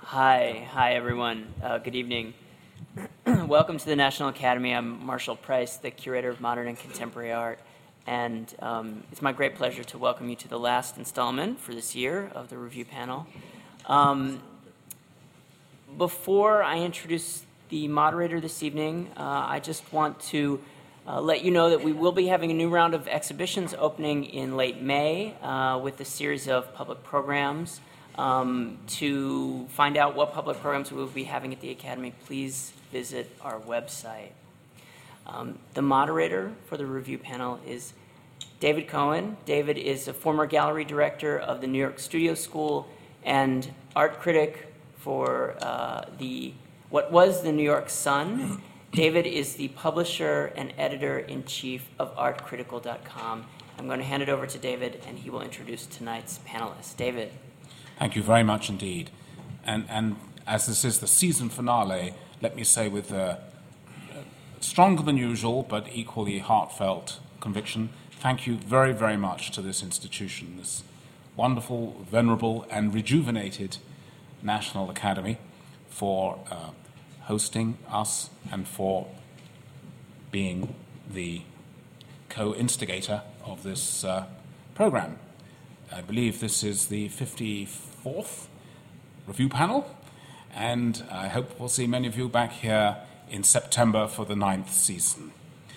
Hi everyone. Good evening. Welcome to the National Academy. I'm Marshall Price, the Curator of Modern and Contemporary Art, and it's my great pleasure to welcome you to the last installment for this year of the review panel. Before I introduce the moderator this evening, I just want to let you know that we will be having a new round of exhibitions opening in late May with a series of public programs. To find out what public programs we will be having at the Academy, please visit our website. The moderator for the review panel is David Cohen. David is a former gallery director of the New York Studio School and art critic for what was the New York Sun. David is the publisher and editor-in-chief of artcritical.com. I'm going to hand it over to David, and he will introduce tonight's panelists. David. Thank you very much indeed. And as this is the season finale, let me say with stronger than usual but equally heartfelt conviction, thank you very, very much to this institution, this wonderful, venerable, and rejuvenated National Academy for hosting us and for being the co-instigator of this program. I believe this is the 54th review panel, and I hope we'll see many of you back here in September for the 9th season.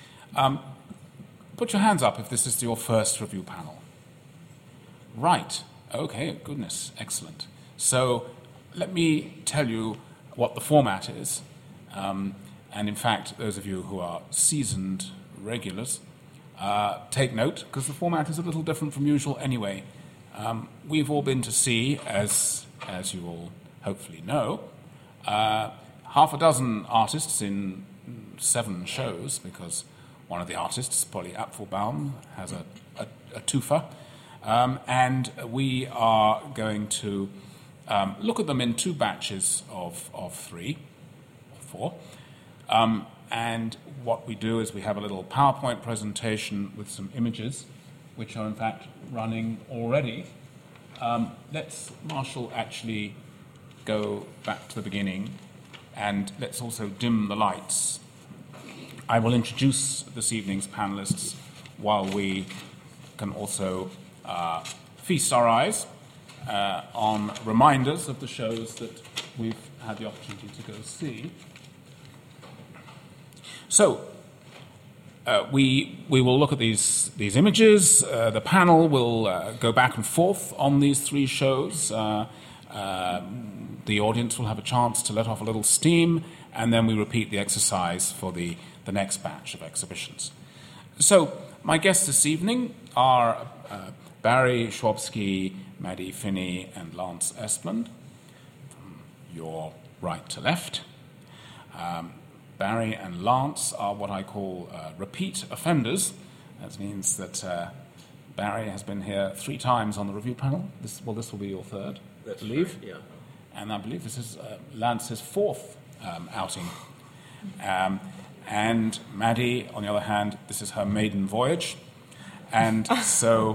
Put your hands up if this is your first review panel. Right. Okay, goodness, excellent. So let me tell you what the format is. And in fact, those of you who are seasoned regulars, take note, because the format is a little different from usual anyway. We've all been to see, as you all hopefully know, half a dozen artists in 7 shows, because one of the artists, Polly Apfelbaum, has a twofer, and we are going to look at them in 2 batches of 3 or 4. And what we do is we have a little PowerPoint presentation with some images, which are in fact running already. Let's, Marshall, actually go back to the beginning, and let's also dim the lights. I will introduce this evening's panelists while we can also feast our eyes on reminders of the shows that we've had the opportunity to go see. So, we will look at these images. The panel will go back and forth on these 3 shows. The audience will have a chance to let off a little steam, and then we repeat the exercise for the next batch of exhibitions. So, my guests this evening are Barry Schwabsky, Maddie Finney, and Lance Esplund, from your right to left. Barry and Lance are what I call repeat offenders. That means that Barry has been here 3 times on the review panel. This will be your 3rd, I believe. Right, yeah. And I believe this is Lance's 4th outing. And Maddie, on the other hand, this is her maiden voyage. And so,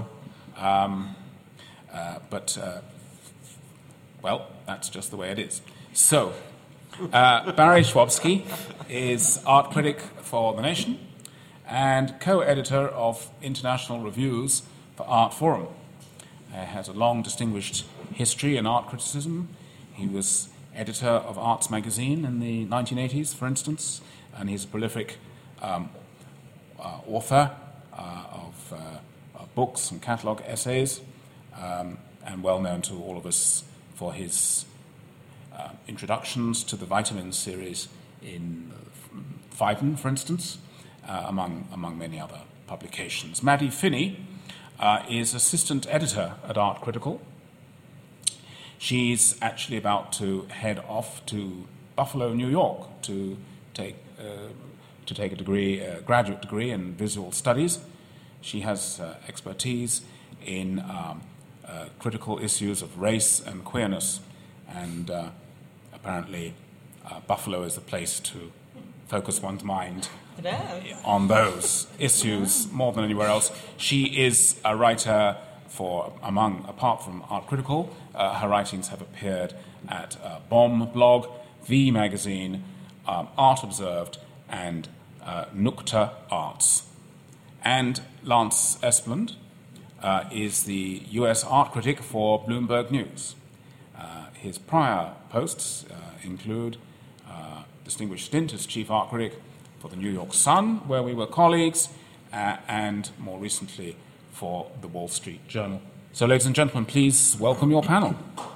well, that's just the way it is. So, Barry Schwabsky is art critic for The Nation and co-editor of international reviews for Art Forum. He has a long, distinguished history in art criticism. He was editor of Arts Magazine in the 1980s, for instance, and he's a prolific author of books and catalogue essays, and well known to all of us for his introductions to the Vitamins series in Phaidon, for instance, among many other publications. Maddie Finney is assistant editor at Art Critical. She's actually about to head off to Buffalo, New York, to take a degree, graduate degree in visual studies. She has expertise in critical issues of race and queerness, and apparently Buffalo is the place to focus one's mind on those issues more than anywhere else. She is a writer apart from Art Critical, her writings have appeared at Bomb Blog, V Magazine, Art Observed, and Nukta Arts. And Lance Espeland is the US art critic for Bloomberg News. His prior posts include distinguished stint as chief art critic for the New York Sun, where we were colleagues, and more recently for the Wall Street Journal. So, ladies and gentlemen, please welcome your panel.